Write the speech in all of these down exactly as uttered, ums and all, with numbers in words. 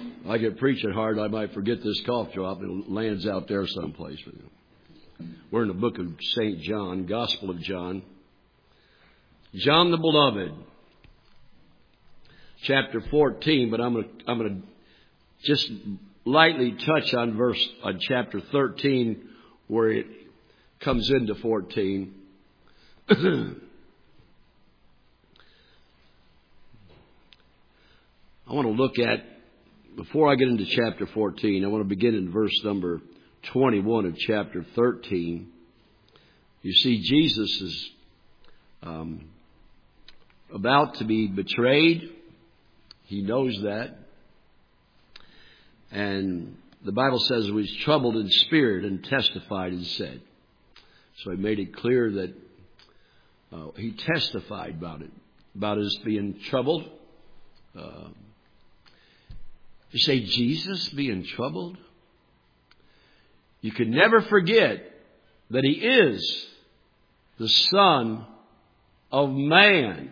I get preaching hard, I might forget this cough drop. It lands out there someplace. We're in the book of Saint John, Gospel of John. John the Beloved, chapter fourteen, but I'm going to, I'm going to just lightly touch on verse, on chapter thirteen, where it comes into fourteen. I want to look at, before I get into chapter fourteen, I want to begin in verse number twenty-one of chapter thirteen. You see, Jesus is um, about to be betrayed. He knows that. And the Bible says he was troubled in spirit and testified and said. So he made it clear that uh, he testified about it, about his being troubled. Uh, you say, Jesus being troubled? You can never forget that he is the Son of Man.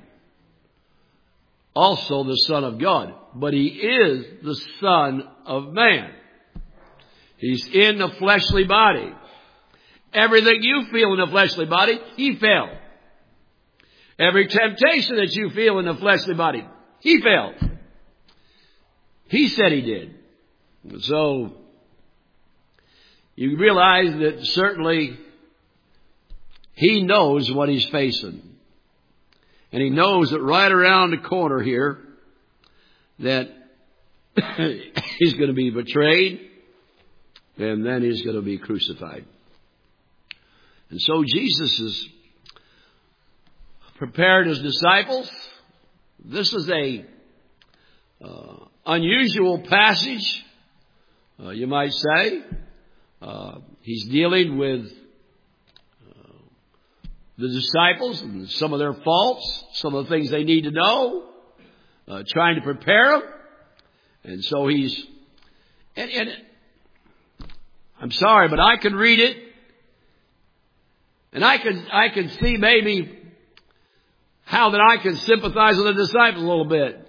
Also the Son of God. But he is the Son of Man. He's in the fleshly body. Everything you feel in the fleshly body, he felt. Every temptation that you feel in the fleshly body, he felt. He said he did. So, you realize that certainly he knows what he's facing. And he knows that right around the corner here that he's going to be betrayed and then he's going to be crucified. And so Jesus has prepared his disciples. This is a uh, unusual passage, uh, you might say. Uh, he's dealing with uh, the disciples and some of their faults, some of the things they need to know, uh, trying to prepare them. And so he's, and, and I'm sorry, but I can read it, and I can I can see maybe how that I can sympathize with the disciples a little bit.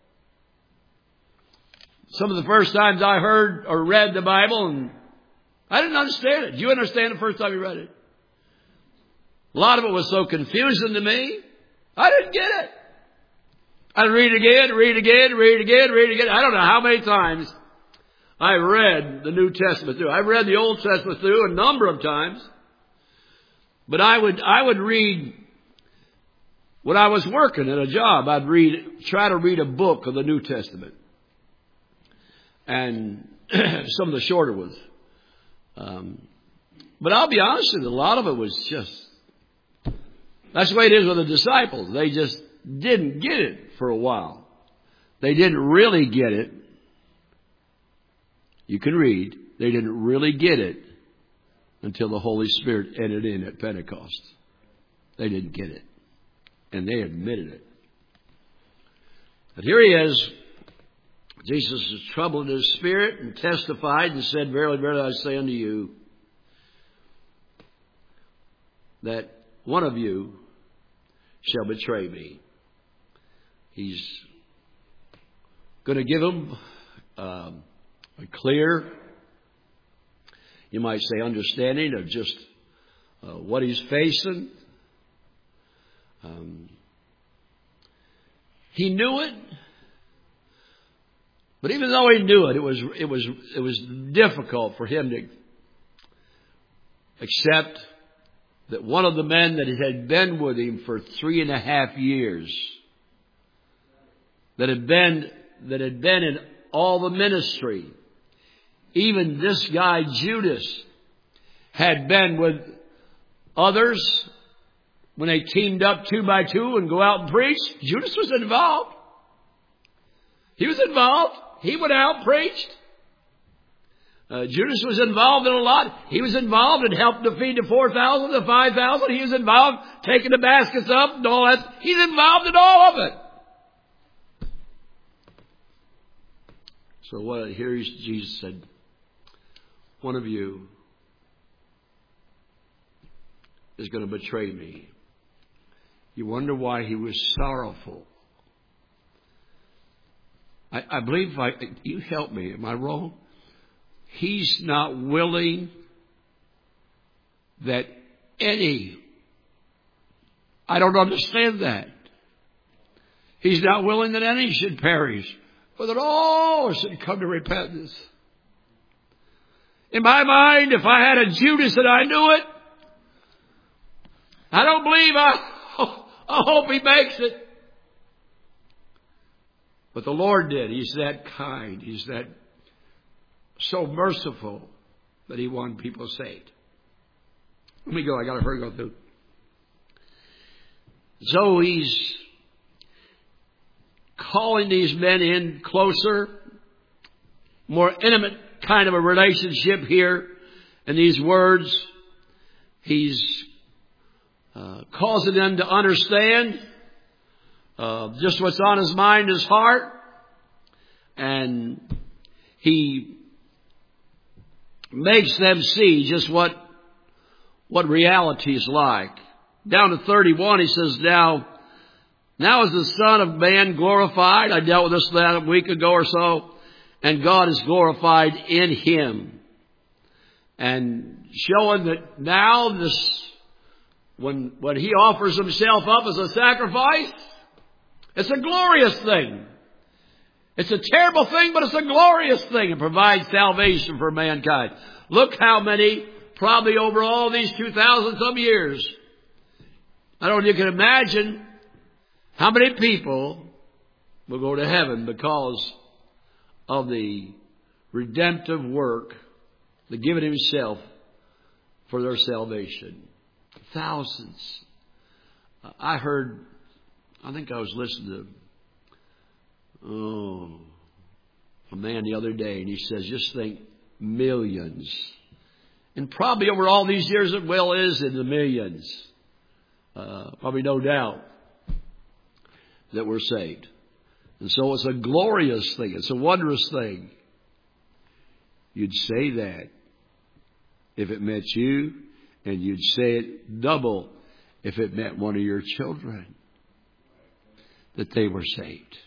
Some of the first times I heard or read the Bible, and I didn't understand it. Did you understand it the first time you read it? A lot of it was so confusing to me. I didn't get it. I'd read it again, read it again, read it again, read it again. I don't know how many times I read the New Testament through. I've read the Old Testament through a number of times. But I would, I would read, when I was working at a job, I'd read, try to read a book of the New Testament. And some of the shorter ones. Um, but I'll be honest with you, a lot of it was just, that's the way it is with the disciples. They just didn't get it for a while. They didn't really get it. You can read. They didn't really get it until the Holy Spirit entered in at Pentecost. They didn't get it. And they admitted it. But here he is. Jesus is troubled in his spirit and testified and said, Verily, verily, I say unto you, that one of you shall betray me. He's going to give him um, a clear, you might say, understanding of just uh, what he's facing. Um, he knew it. But even though he knew it, it was it was it was difficult for him to accept that one of the men that had been with him for three and a half years, that had been that had been in all the ministry, even this guy Judas had been with others when they teamed up two by two and go out and preach. Judas was involved. He was involved. He went out and preached. Uh, Judas was involved in a lot. He was involved in helping to feed the four thousand, the five thousand. He was involved taking the baskets up and all that. He's involved in all of it. So what? Here Jesus said, one of you is going to betray me. You wonder why he was sorrowful. I, I believe, if I, you help me, am I wrong? He's not willing that any, I don't understand that. He's not willing that any should perish, but that all should come to repentance. In my mind, if I had a Judas and I knew it, I don't believe I, I hope he makes it. But the Lord did. He's that kind. He's that so merciful that he wanted people saved. Let me go. I got to hurry go through. So he's calling these men in closer, more intimate kind of a relationship here in these words. He's uh, causing them to understand uh, just what's on his mind, his heart. And he makes them see just what what reality is like. Down to thirty-one, he says, Now, now is the Son of Man glorified. I dealt with this that a week ago or so. And God is glorified in him. And showing that now this, when, when he offers himself up as a sacrifice, it's a glorious thing. It's a terrible thing, but it's a glorious thing. It provides salvation for mankind. Look how many, probably over all these two thousand some years, I don't know if you can imagine how many people will go to heaven because of the redemptive work, the giving himself for their salvation. Thousands. I heard, I think I was listening to oh, a man the other day, and he says, just think millions. And probably over all these years it well is in the millions. Uh, probably no doubt that we're saved. And so it's a glorious thing. It's a wondrous thing. You'd say that if it meant you, and you'd say it double if it meant one of your children, that they were saved.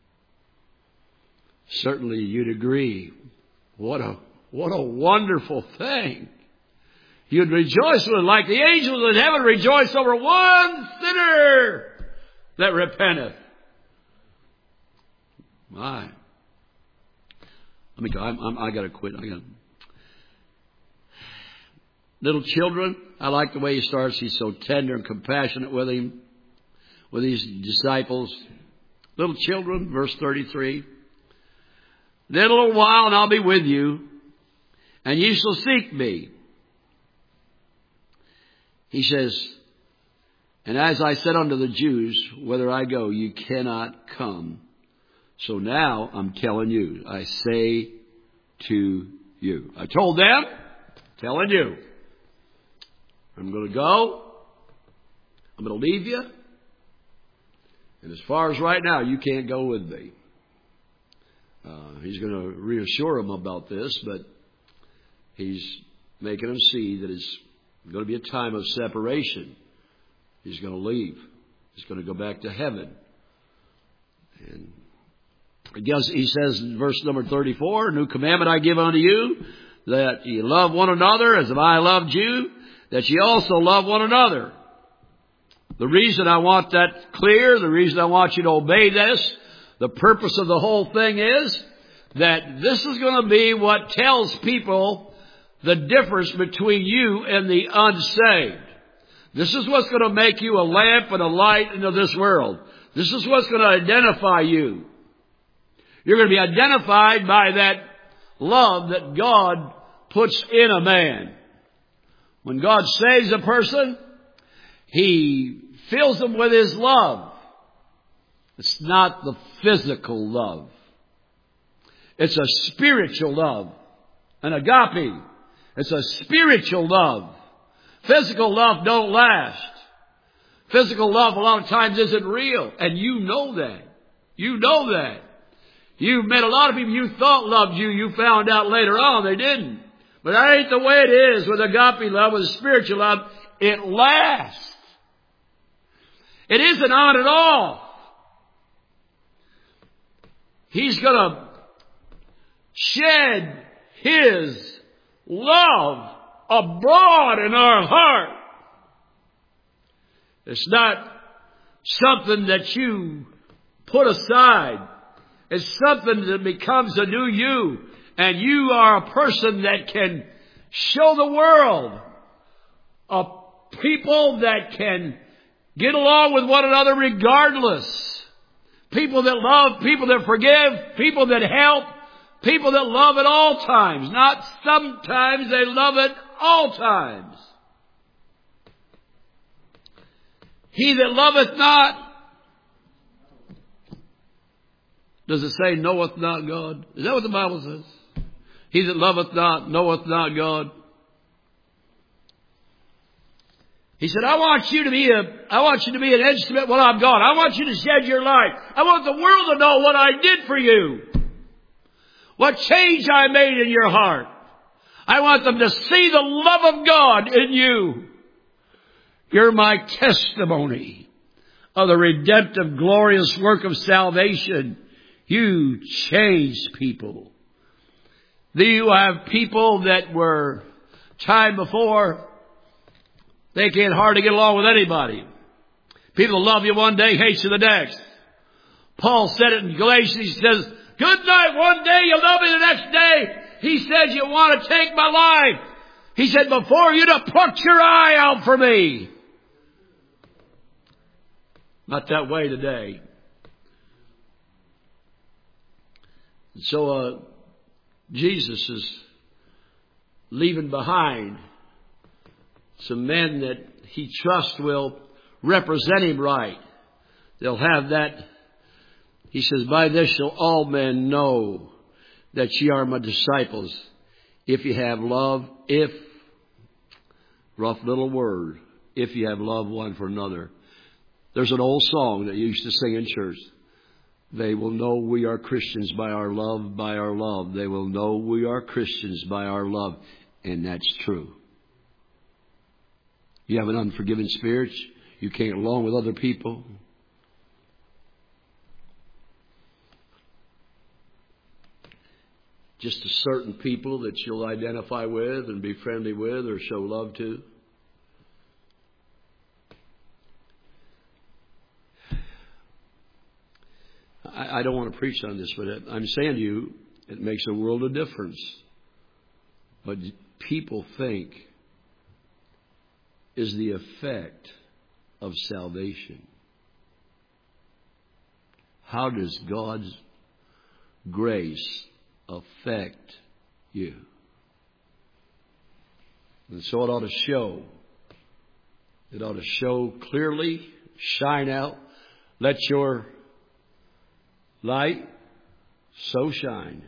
Certainly you'd agree. What a, what a wonderful thing. You'd rejoice with it like the angels in heaven rejoice over one sinner that repenteth. My. Let me go. I'm, I'm, I got to quit. I got little children. I like the way he starts. He's so tender and compassionate with him, with these disciples. Little children, verse thirty-three. Then a little while, and I'll be with you, and ye shall seek me. He says, and as I said unto the Jews, whither I go, you cannot come. So now I'm telling you, I say to you. I told them, telling you. I'm going to go. I'm going to leave you. And as far as right now, you can't go with me. Uh, he's going to reassure them about this, but he's making them see that it's going to be a time of separation. He's going to leave. He's going to go back to heaven. And I guess he says in verse number thirty-four, new commandment I give unto you, that ye love one another as if I loved you, that ye also love one another. The reason I want that clear, the reason I want you to obey this, the purpose of the whole thing is that this is going to be what tells people the difference between you and the unsaved. This is what's going to make you a lamp and a light into this world. This is what's going to identify you. You're going to be identified by that love that God puts in a man. When God saves a person, He fills them with His love. It's not the physical love. It's a spiritual love. An agape. It's a spiritual love. Physical love don't last. Physical love a lot of times isn't real. And you know that. You know that. You've met a lot of people you thought loved you. You found out later on they didn't. But that ain't the way it is with agape love, with spiritual love. It lasts. It isn't on and off. He's going to shed His love abroad in our heart. It's not something that you put aside. It's something that becomes a new you. And you are a person that can show the world a people that can get along with one another regardless. People that love, people that forgive, people that help, people that love at all times. Not sometimes, they love at all times. He that loveth not, does it say knoweth not God? Is that what the Bible says? He that loveth not, knoweth not God. He said, I want you to be a, I want you to be an instrument when I'm gone. I want you to shed your light. I want the world to know what I did for you. What change I made in your heart. I want them to see the love of God in you. You're my testimony of the redemptive, glorious work of salvation. You changed people. You have people that were time before, they can't hardly get along with anybody. People love you one day, hate you the next. Paul said it in Galatians. He says, good night one day, you love me the next day. He says, you want to take my life. He said, before you'd have plucked your eye out for me. Not that way today. So uh, Jesus is leaving behind some men that He trusts will represent Him right. They'll have that. He says, by this shall all men know that ye are my disciples, if you have love, if, rough little word, if you have love one for another. There's an old song that you used to sing in church. They will know we are Christians by our love, by our love. They will know we are Christians by our love. And that's true. You have an unforgiving spirit. You can't get along with other people. Just a certain people that you'll identify with and be friendly with or show love to. I, I don't want to preach on this, but I'm saying to you, it makes a world of difference. But people think is the effect of salvation. How does God's grace affect you? And so it ought to show. It ought to show clearly, shine out. Let your light so shine.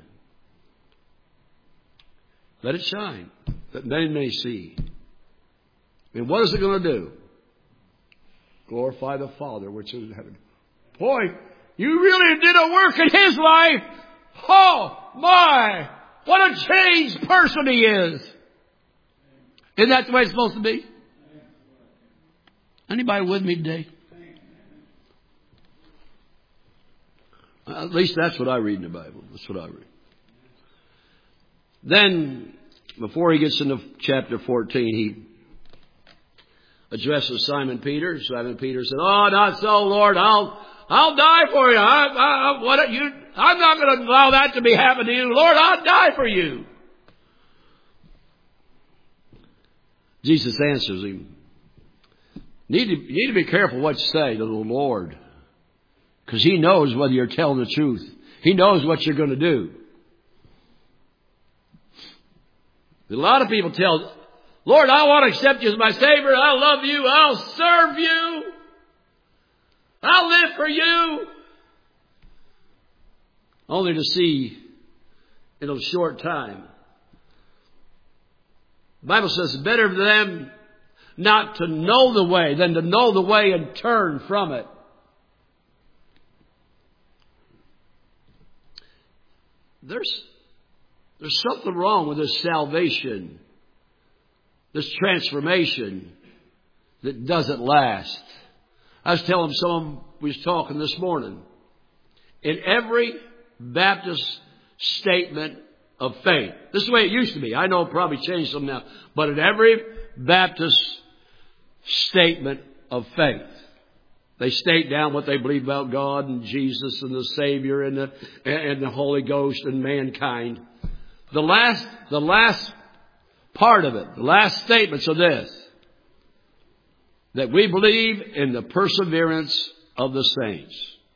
Let it shine, that many may see. And what is it going to do? Glorify the Father which is in heaven. Boy, you really did a work in His life. Oh, my. What a changed person he is. Isn't that the way it's supposed to be? Anybody with me today? At least that's what I read in the Bible. That's what I read. Then, before he gets into chapter fourteen, he addresses Simon Peter. Simon Peter said, "Oh, not so, Lord. I'll I'll die for you. I, I, what you? I'm not going to allow that to be happen to you, Lord. I'll die for you." Jesus answers him, "You need to, you need to be careful what you say to the Lord, because He knows whether you're telling the truth. He knows what you're going to do." A lot of people tell, "Lord, I want to accept you as my Savior. I love you. I'll serve you. I'll live for you." Only to see in a short time. The Bible says it's better for them not to know the way than to know the way and turn from it. There's There's something wrong with this salvation, this transformation that doesn't last. I was telling someone we was talking this morning. In every Baptist statement of faith. This is the way it used to be. I know it probably changed some now. But in every Baptist statement of faith, they state down what they believe about God and Jesus and the Savior and the, and the Holy Ghost and mankind. The last, the last part of it, the last statements are this: that we believe in the perseverance of the saints.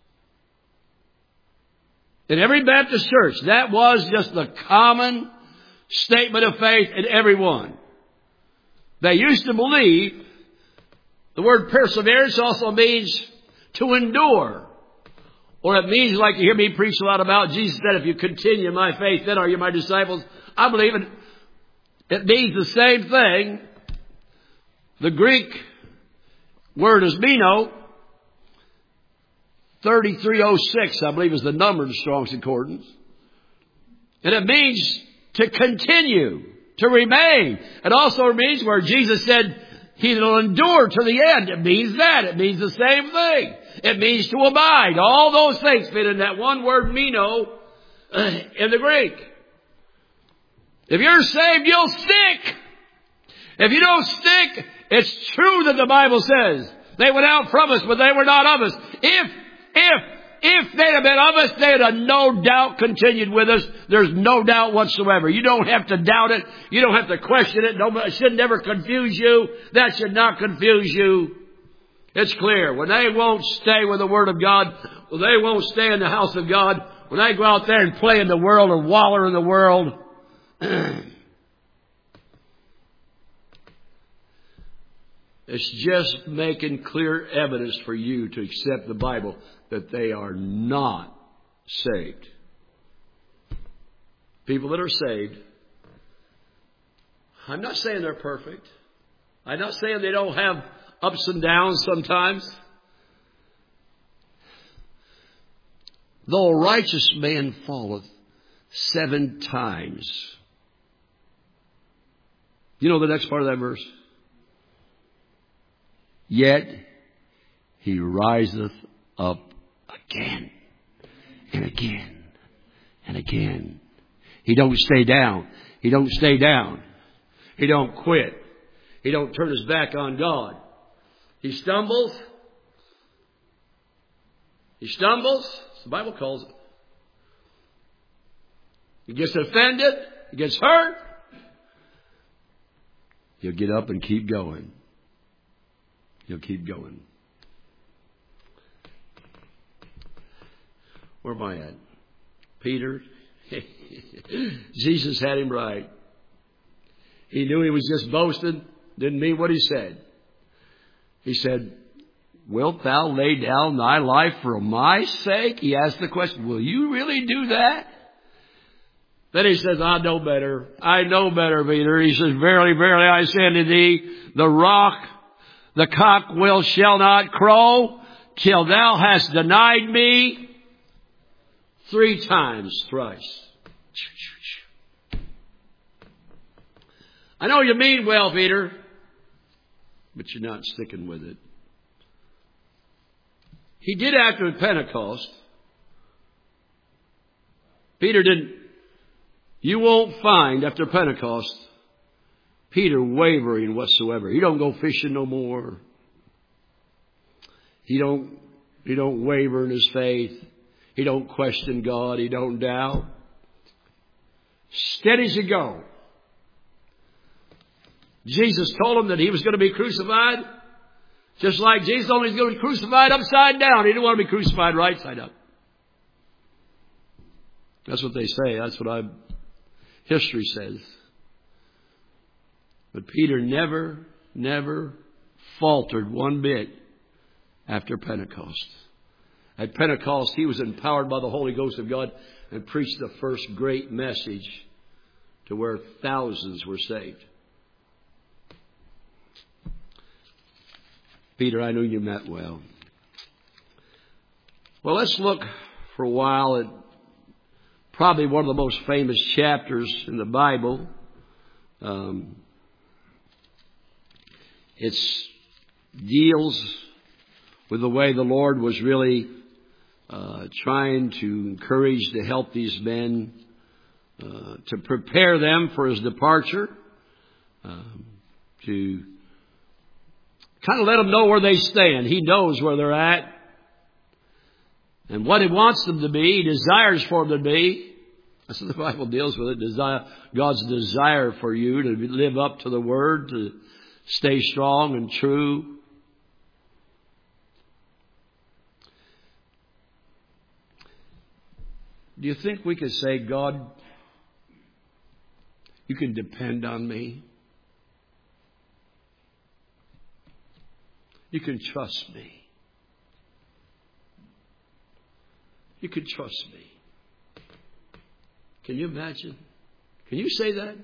In every Baptist church, that was just the common statement of faith in every one. They used to believe. The word perseverance also means to endure. Or it means, like you hear me preach a lot about, Jesus said, if you continue in my faith, then are you my disciples. I believe it, it means the same thing. The Greek word is meno. thirty-three oh six, I believe, is the number in the Strong's Concordance. And it means to continue, to remain. It also means where Jesus said, he will endure to the end. It means that. It means the same thing. It means to abide. All those things fit in that one word, meno, in the Greek. If you're saved, you'll stick. If you don't stick, it's true that the Bible says they went out from us, but they were not of us. If, if, if they'd have been of us, they'd have no doubt continued with us. There's no doubt whatsoever. You don't have to doubt it. You don't have to question it. No, it should never confuse you. That should not confuse you. It's clear. When they won't stay with the Word of God, when they won't stay in the house of God, when they go out there and play in the world or waller in the world, it's just making clear evidence for you to accept the Bible that they are not saved. People that are saved, I'm not saying they're perfect. I'm not saying they don't have ups and downs sometimes. Though a righteous man falleth seven times. You know the next part of that verse? Yet he riseth up again and again and again. He don't stay down. He don't stay down. He don't quit. He don't turn his back on God. He stumbles. He stumbles. The Bible calls it. He gets offended. He gets hurt. He'll get up and keep going. He'll keep going. Where am I at? Peter. Jesus had him right. He knew he was just boasting. Didn't mean what he said. He said, wilt thou lay down thy life for my sake? He asked the question, will you really do that? Then he says, I know better. I know better, Peter. He says, verily, verily, I say unto thee, the rock, the cock will shall not crow till thou hast denied me three times thrice. I know you mean well, Peter, but you're not sticking with it. He did after Pentecost. Peter didn't. You won't find after Pentecost Peter wavering whatsoever. He don't go fishing no more. He don't, he don't waver in his faith. He don't question God. He don't doubt. Steady as you go. Jesus told him that he was going to be crucified. Just like Jesus only was going to be crucified upside down. He didn't want to be crucified right side up. That's what they say. That's what I, history says. But Peter never, never faltered one bit after Pentecost. At Pentecost, he was empowered by the Holy Ghost of God and preached the first great message to where thousands were saved. Peter, I knew you meant well. Well, let's look for a while at probably one of the most famous chapters in the Bible. Um, it deals with the way the Lord was really uh, trying to encourage, to help these men, uh, to prepare them for his departure, um, to kind of let them know where they stand. He knows where they're at and what he wants them to be, he desires for them to be. That's what the Bible deals with it. Desire, God's desire for you to live up to the Word, to stay strong and true. Do you think we could say, God, you can depend on me? You can trust me. You can trust me. Can you imagine? Can you say that?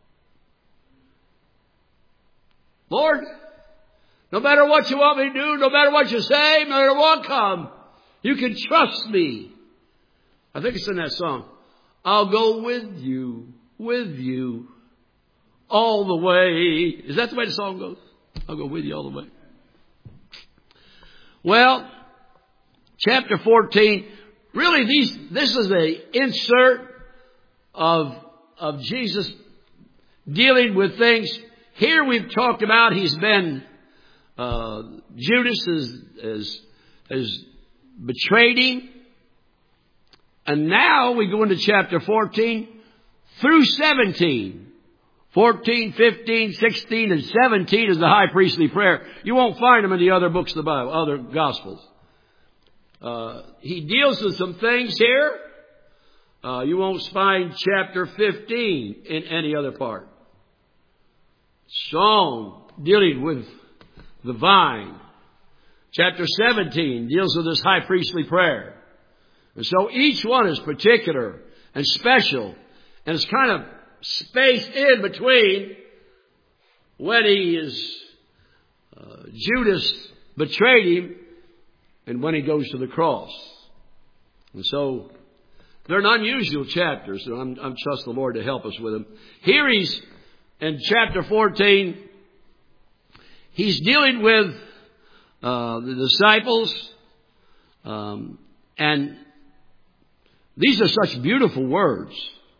Lord, no matter what you want me to do, no matter what you say, no matter what comes, you can trust me. I think it's in that song. I'll go with you, with you, all the way. Is that the way the song goes? I'll go with you all the way. Well, chapter fourteen, really these, this is a insert of, of Jesus dealing with things. Here we've talked about he's been, uh, Judas has, has, has betrayed him. And now we go into chapter fourteen through seventeen. fourteen, fifteen, sixteen, and seventeen is the high priestly prayer. You won't find them in the other books of the Bible, other Gospels. Uh, he deals with some things here. Uh, you won't find chapter fifteen in any other part. Song dealing with the vine. Chapter seventeen deals with this high priestly prayer. And so each one is particular and special. And it's kind of spaced in between when he is, uh, Judas betrayed him and when he goes to the cross. And so they're an unusual chapters. So I'm, I'm trust the Lord to help us with them. Here he's in chapter fourteen. He's dealing with uh, the disciples. Um, and these are such beautiful words.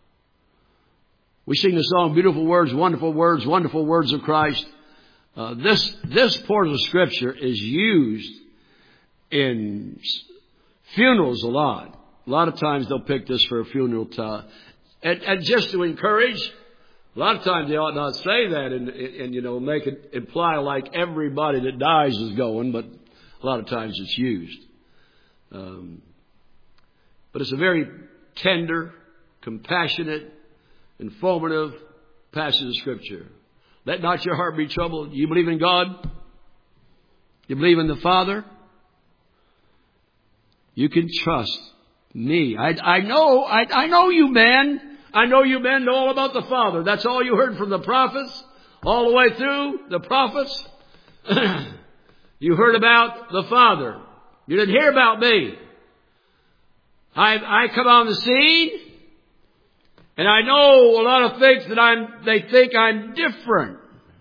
We sing the song, beautiful words, wonderful words, wonderful words of Christ. Uh, this, this portion of Scripture is used in funerals a lot. A lot of times they'll pick this for a funeral time. And, and just to encourage, a lot of times they ought not say that and, and, and, you know, make it imply like everybody that dies is going, but a lot of times it's used. Um, but it's a very tender, compassionate, informative passage of Scripture. Let not your heart be troubled. You believe in God? You believe in the Father? You can trust me. I, I know, I, I know you men. I know you men know all about the Father. That's all you heard from the prophets. All the way through the prophets. You heard about the Father. You didn't hear about me. I, I come on the scene. And I know a lot of things that I'm, they think I'm different.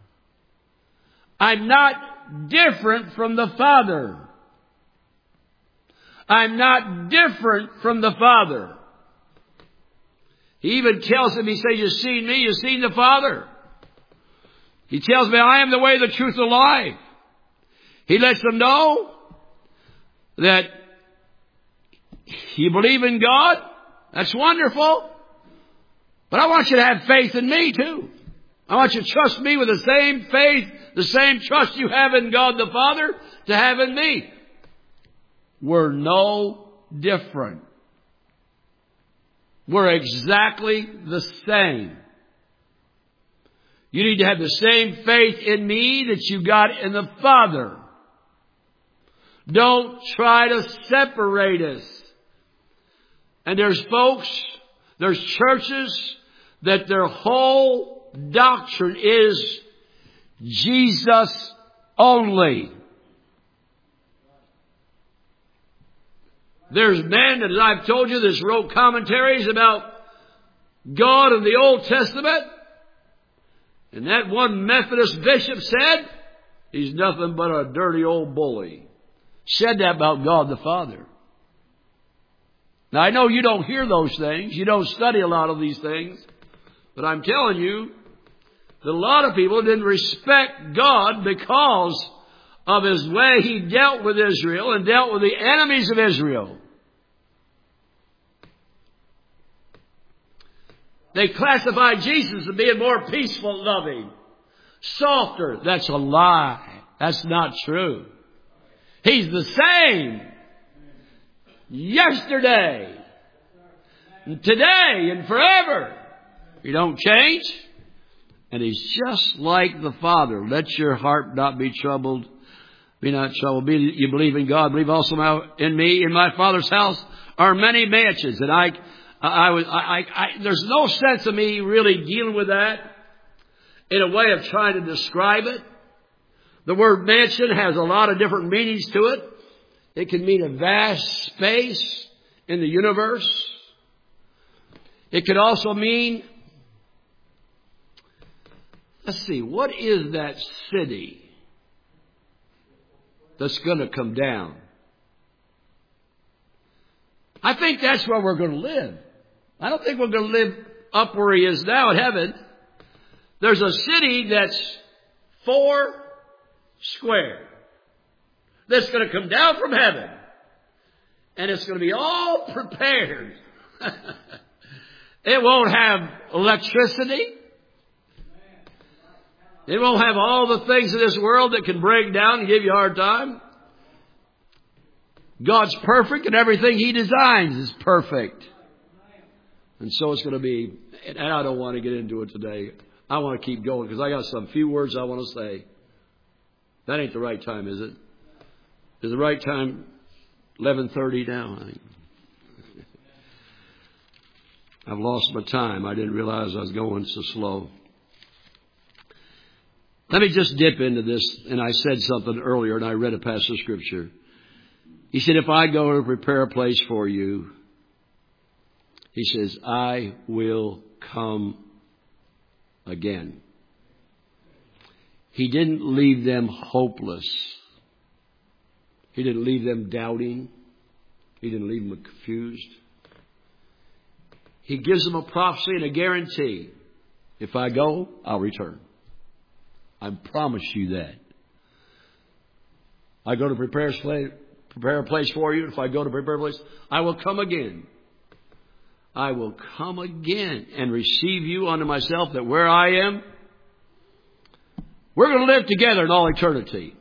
I'm not different from the Father. I'm not different from the Father. He even tells them, he says, you've seen me, you've seen the Father. He tells me, I am the way, the truth, the life. He lets them know that you believe in God. That's wonderful. But I want you to have faith in me too. I want you to trust me with the same faith, the same trust you have in God the Father to have in me. We're no different. We're exactly the same. You need to have the same faith in me that you got in the Father. Don't try to separate us. And there's folks, there's churches that their whole doctrine is Jesus only. There's men that, as I've told you, that wrote commentaries about God in the Old Testament. And that one Methodist bishop said, he's nothing but a dirty old bully. Said that about God the Father. Now, I know you don't hear those things. You don't study a lot of these things. But I'm telling you that a lot of people didn't respect God because of His way He dealt with Israel and dealt with the enemies of Israel. They classified Jesus as being more peaceful, loving, softer. That's a lie. That's not true. He's the same yesterday, today, and forever. He don't change. And He's just like the Father. Let your heart not be troubled. Be not troubled. Be, you believe in God. Believe also now in me. In my Father's house are many mansions. And I, I, I was, I, I, I, there's no sense of me really dealing with that in a way of trying to describe it. The word mansion has a lot of different meanings to it. It can mean a vast space in the universe. It could also mean, let's see, what is that city that's going to come down? I think that's where we're going to live. I don't think we're going to live up where He is now in heaven. There's a city that's four square that's going to come down from heaven. And it's going to be all prepared. It won't have electricity. It won't have all the things of this world that can break down and give you a hard time. God's perfect and everything He designs is perfect. And so it's going to be, and I don't want to get into it today. I want to keep going because I got some few words I want to say. That ain't the right time, is it? Is the right time eleven thirty now? I think. I've lost my time. I didn't realize I was going so slow. Let me just dip into this. And I said something earlier, and I read a passage of Scripture. He said, if I go to prepare a place for you, He says, I will come again. He didn't leave them hopeless. He didn't leave them doubting. He didn't leave them confused. He gives them a prophecy and a guarantee. If I go, I'll return. I promise you that. I go to prepare a place, prepare a place for you. If I go to prepare a place, I will come again. I will come again and receive you unto myself, that where I am, we're going to live together in all eternity.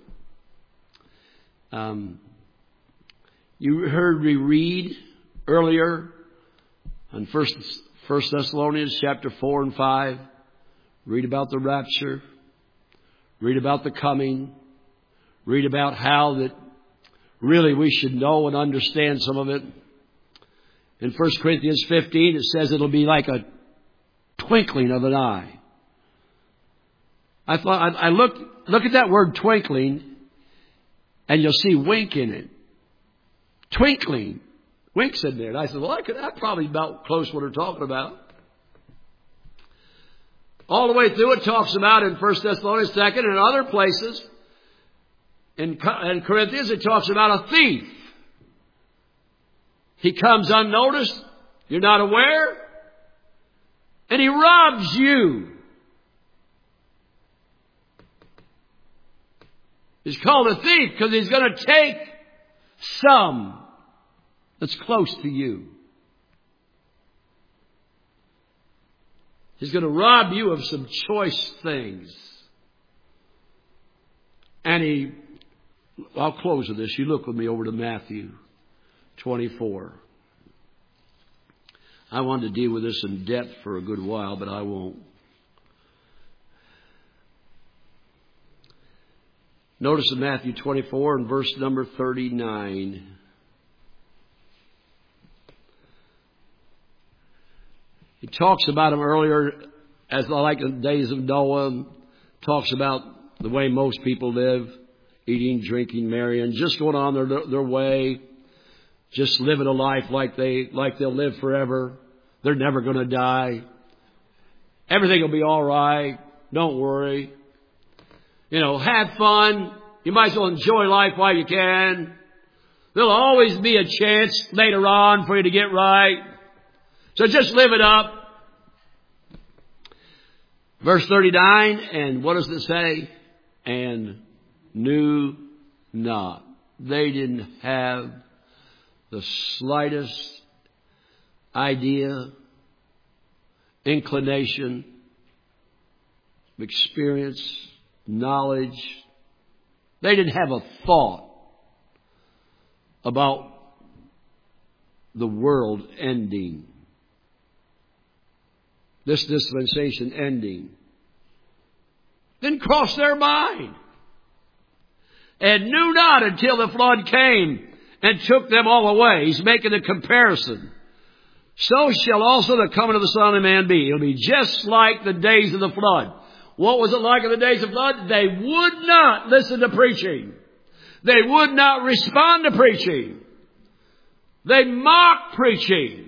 Um, you heard me read earlier on First First Thessalonians chapter four and five. Read about the rapture. Read about the coming. Read about how that really we should know and understand some of it. In First Corinthians fifteen, it says it'll be like a twinkling of an eye. I thought, I, I look, look at that word twinkling, and you'll see wink in it. Twinkling. Wink's in there. And I said, well, I could, that's probably about close what we're talking about. All the way through it talks about in First Thessalonians second and other places. In, in Corinthians, it talks about a thief. He comes unnoticed. You're not aware. And he robs you. He's called a thief because he's going to take some that's close to you. He's going to rob you of some choice things. And he, I'll close with this. You look with me over to Matthew twenty-four. I wanted to deal with this in depth for a good while, but I won't. Notice in Matthew twenty-four and verse number thirty-nine. He talks about him earlier as like the days of Noah. Talks about the way most people live. Eating, drinking, marrying. Just going on their, their way. Just living a life like, they, like they'll live forever. They're never going to die. Everything will be all right. Don't worry. You know, have fun. You might as well enjoy life while you can. There'll always be a chance later on for you to get right. So just live it up. Verse thirty-nine, and what does it say? And knew not. They didn't have the slightest idea, inclination, experience, knowledge. They didn't have a thought about the world ending. This dispensation ending. Didn't cross their mind. And knew not until the flood came and took them all away. He's making a comparison. So shall also the coming of the Son of Man be. It'll be just like the days of the flood. What was it like in the days of flood? They would not listen to preaching. They would not respond to preaching. They mocked preaching.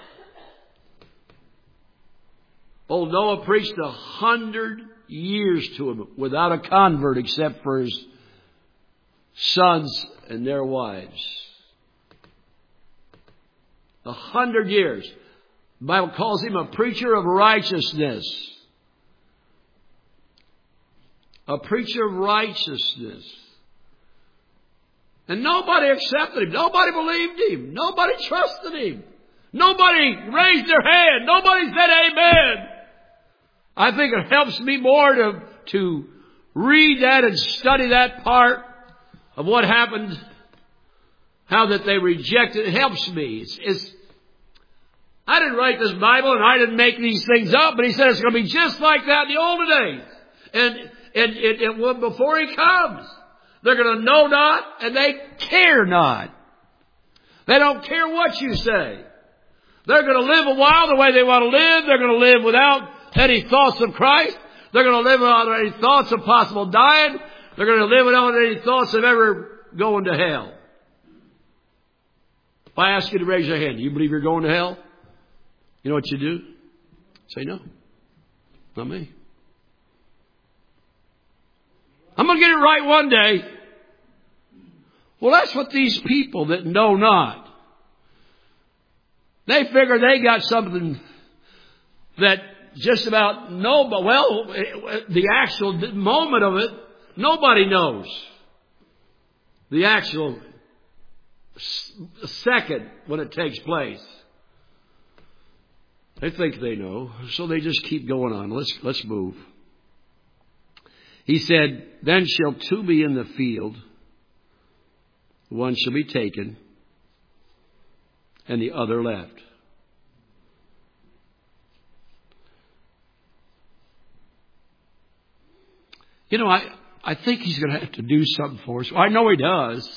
Old Noah preached a hundred years to him without a convert except for his sons and their wives. A hundred years. The Bible calls him a preacher of righteousness. A preacher of righteousness. And nobody accepted him. Nobody believed him. Nobody trusted him. Nobody raised their hand. Nobody said amen. I think it helps me more to, to read that and study that part of what happened, how that they rejected. It helps me. It's, it's, I didn't write this Bible and I didn't make these things up, but he said it's going to be just like that in the older days. And, and it, it will before he comes. They're going to know not and they care not. They don't care what you say. They're going to live a while the way they want to live. They're going to live without any thoughts of Christ. They're going to live without any thoughts of possible dying. They're going to live without any thoughts of ever going to hell. If I ask you to raise your hand, do you believe you're going to hell? You know what you do? Say no. Not me. I'm going to get it right one day. Well, that's what these people that know not. They figure they got something that just about nobody, well, the actual moment of it, nobody knows. The actual second when it takes place. They think they know, so they just keep going on. Let's, let's move. He said, then shall two be in the field. One shall be taken and the other left. You know, I, I think he's going to have to do something for us. I know he does.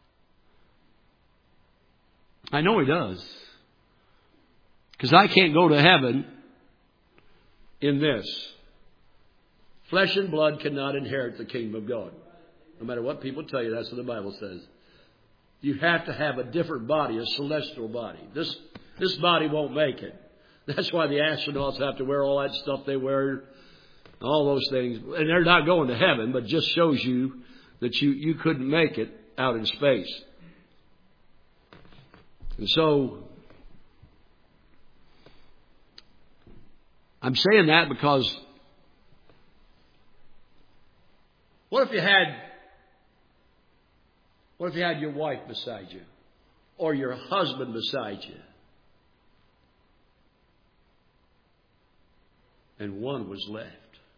I know he does. Because I can't go to heaven in this. Flesh and blood cannot inherit the kingdom of God. No matter what people tell you, that's what the Bible says. You have to have a different body, a celestial body. This, this body won't make it. That's why the astronauts have to wear all that stuff they wear. All those things. And they're not going to heaven, but just shows you that you, you couldn't make it out in space. And so, I'm saying that because what if you had, what if you had your wife beside you? Or your husband beside you? And one was left.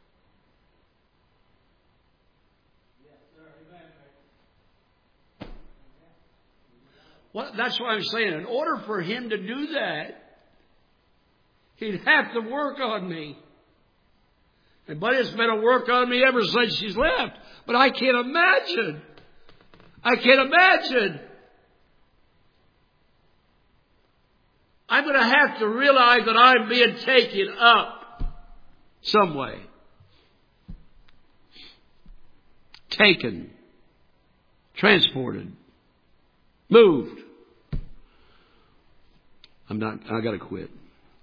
Well, that's what I'm saying. In order for him to do that, he'd have to work on me. And but it's been a work on me ever since she's left. But I can't imagine. I can't imagine. I'm going to have to realize that I'm being taken up some way. Taken. Transported. Moved. I'm not, I gotta quit.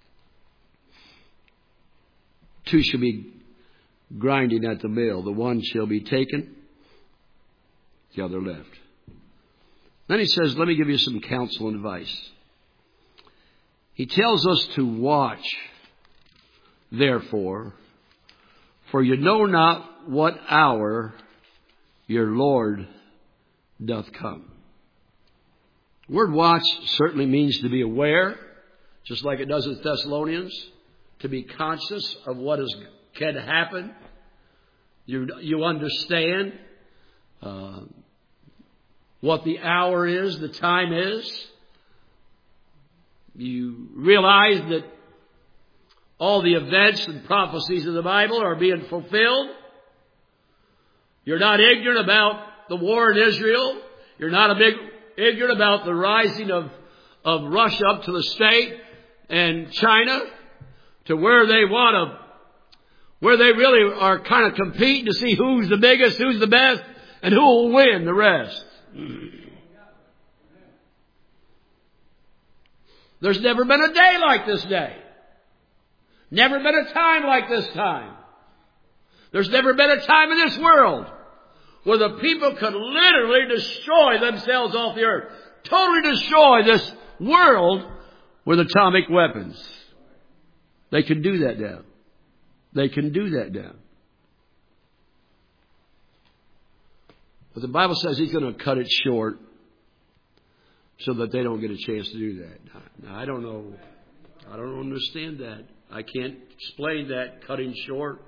Two shall be grinding at the mill. The one shall be taken, the other left. Then he says, let me give you some counsel and advice. He tells us to watch, therefore, for you know not what hour your Lord doth come. The word watch certainly means to be aware, just like it does in Thessalonians, to be conscious of what is, can happen. You, you understand uh, what the hour is, the time is. You realize that all the events and prophecies of the Bible are being fulfilled. You're not ignorant about the war in Israel. You're not a big ignorant about the rising of, of Russia up to the state and China to where they want to, where they really are kind of competing to see who's the biggest, who's the best, and who will win the rest. There's never been a day like this day. Never been a time like this time. There's never been a time in this world where the people could literally destroy themselves off the earth. Totally destroy this world with atomic weapons. They can do that now. They can do that now. But the Bible says He's going to cut it short so that they don't get a chance to do that. Now, I don't know. I don't understand that. I can't explain that, cutting short.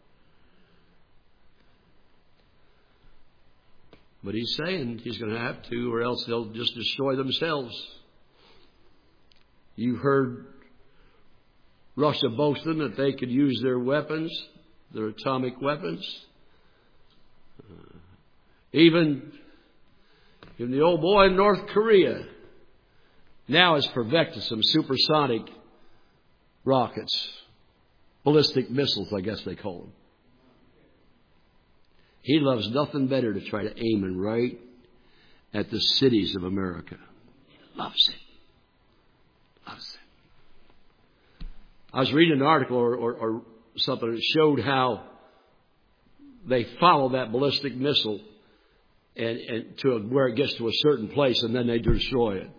But He's saying He's going to have to, or else they'll just destroy themselves. You heard Russia boasting that they could use their weapons, their atomic weapons. Uh, even, even the old boy in North Korea now has perfected some supersonic rockets, ballistic missiles, I guess they call them. He loves nothing better to try to aim it right at the cities of America. He loves it. Loves it. I was reading an article or, or, or something that showed how they follow that ballistic missile and, and to where it gets to a certain place, and then they destroy it.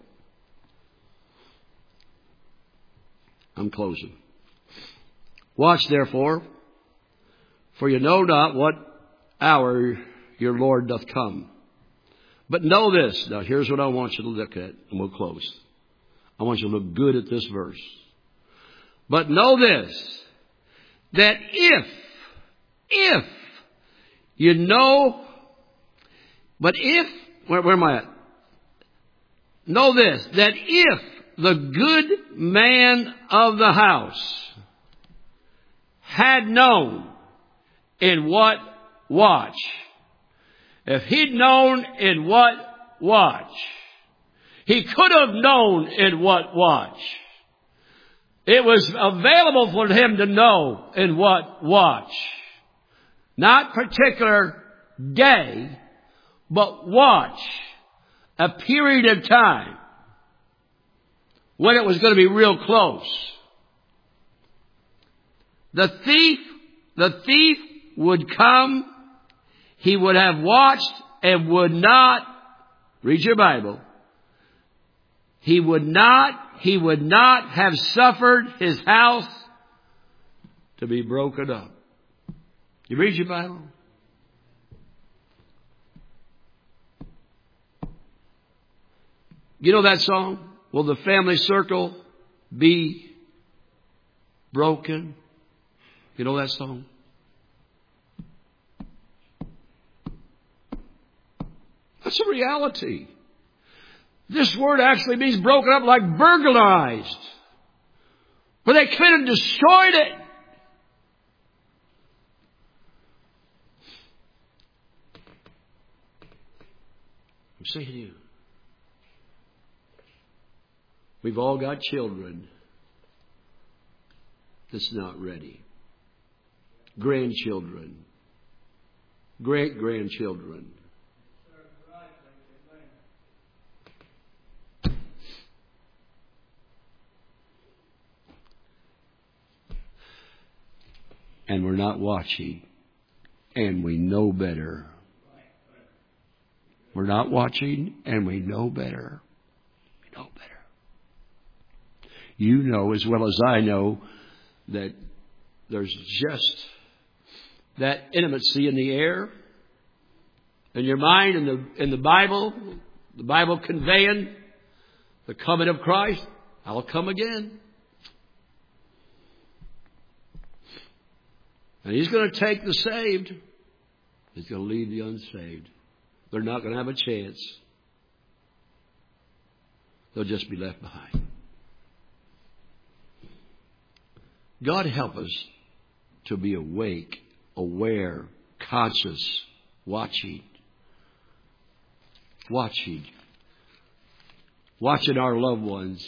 I'm closing. Watch therefore, for you know not what hour your Lord doth come. But know this. Now here's what I want you to look at, and we'll close. I want you to look good at this verse. But know this, that if, if you know, but if, where, where am I at? Know this, that if the good man of the house had known in what watch, if he'd known in what watch, he could have known in what watch. It was available for him to know in what watch. Not particular day, but watch. A period of time when it was going to be real close. The thief, the thief would come. He would have watched and would not, read your Bible, he would not, he would not have suffered his house to be broken up. You read your Bible? You know that song? Will the family circle be broken? You know that song? That's a reality. This word actually means broken up, like burglarized. Where they came and destroyed it. I'm saying to you, we've all got children that's not ready. Grandchildren. Great-grandchildren. And we're not watching. And we know better. We're not watching, and we know better. We know better. You know as well as I know that there's just that intimacy in the air, in your mind, in the in the Bible, the Bible conveying the coming of Christ. I'll come again. And He's going to take the saved. He's going to leave the unsaved. They're not going to have a chance. They'll just be left behind. God help us to be awake, aware, conscious, watching. Watching. Watching our loved ones.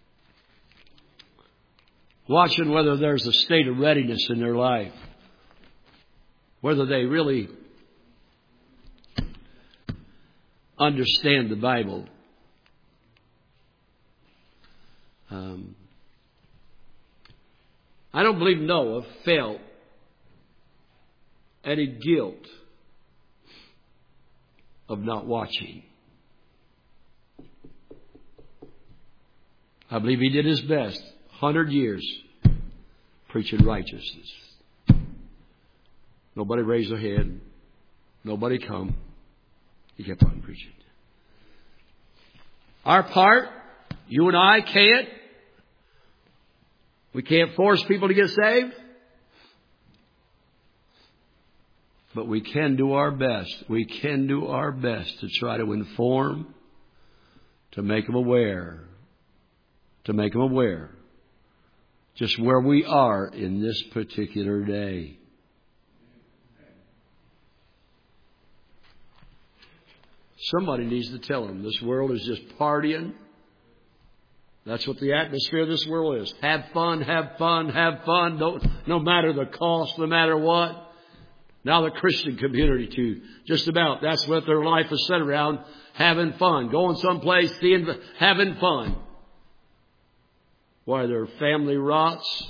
Watching whether there's a state of readiness in their life. Whether they really understand the Bible. Um, I don't believe Noah felt any guilt of not watching. I believe he did his best. Hundred years preaching righteousness. Nobody raised their hand. Nobody come. He kept on preaching. Our part, you and I can't. We can't force people to get saved. But we can do our best. We can do our best to try to inform, to make them aware, to make them aware just where we are in this particular day. Somebody needs to tell them this world is just partying. That's what the atmosphere of this world is. Have fun, have fun, have fun. Don't, no matter the cost, no matter what. Now the Christian community too. Just about. That's what their life is set around. Having fun. Going someplace, seeing, having fun. Why their family rots.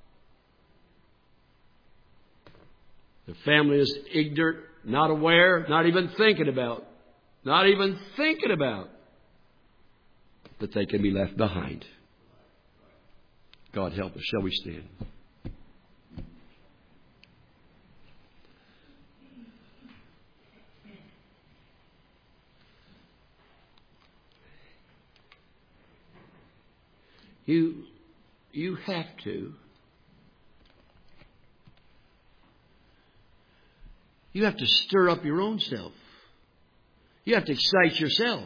The family is ignorant, not aware, not even thinking about. Not even thinking about that they can be left behind. God help us. Shall we stand? You, you have to. You have to stir up your own self. You have to excite yourself.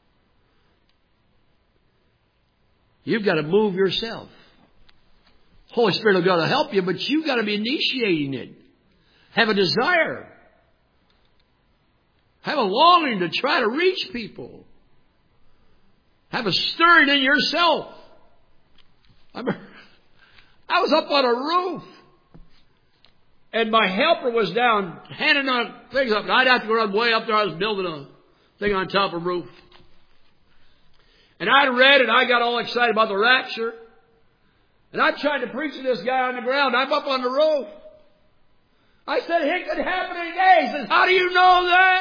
You've got to move yourself. Holy Spirit will got to help you, but you've got to be initiating it. Have a desire. Have a longing to try to reach people. Have a stirring in yourself. I remember, I was up on a roof. And my helper was down, handing on things up. And I'd have to run way up there. I was building a thing on top of a roof. And I read and I got all excited about the rapture. And I tried to preach to this guy on the ground. I'm up on the roof. I said, it could happen any day. He says, how do you know that?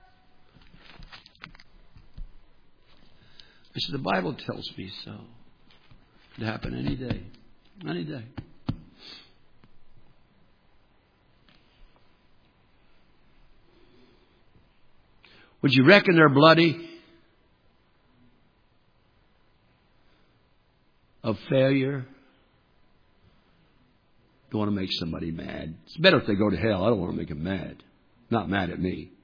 I said, the Bible tells me so. It could happen any day. Any day. Would you reckon they're bloody? Of failure? Don't want to make somebody mad. It's better if they go to hell. I don't want to make them mad. Not mad at me.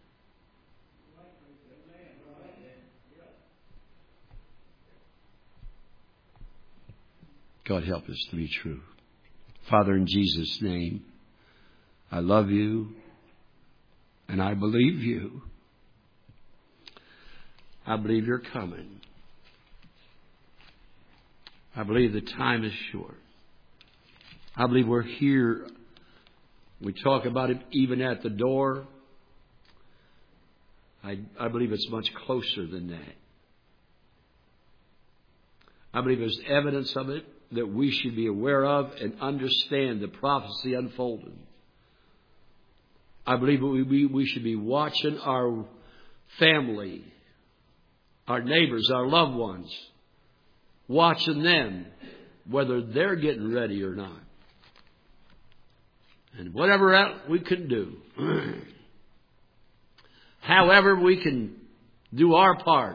God help us to be true. Father, in Jesus' name, I love you and I believe you. I believe you're coming. I believe the time is short. I believe we're here. We talk about it even at the door. I, I believe it's much closer than that. I believe there's evidence of it that we should be aware of and understand the prophecy unfolding. I believe we, we, we should be watching our family, our neighbors, our loved ones, watching them, whether they're getting ready or not. And whatever else we can do, however we can do our part.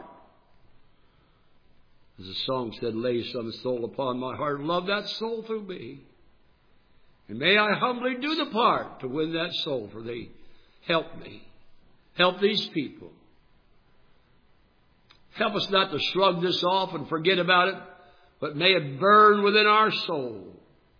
As the song said, lay some soul upon my heart, love that soul through me. And may I humbly do the part to win that soul for thee. Help me. Help these people. Help us not to shrug this off and forget about it, but may it burn within our soul.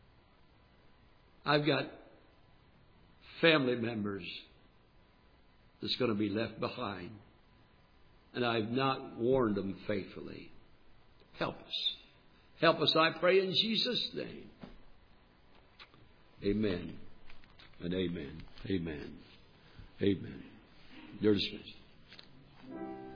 I've got family members that's going to be left behind, and I've not warned them faithfully. Help us. Help us, I pray, in Jesus' name. Amen and amen. Amen. Amen. You're dismissed.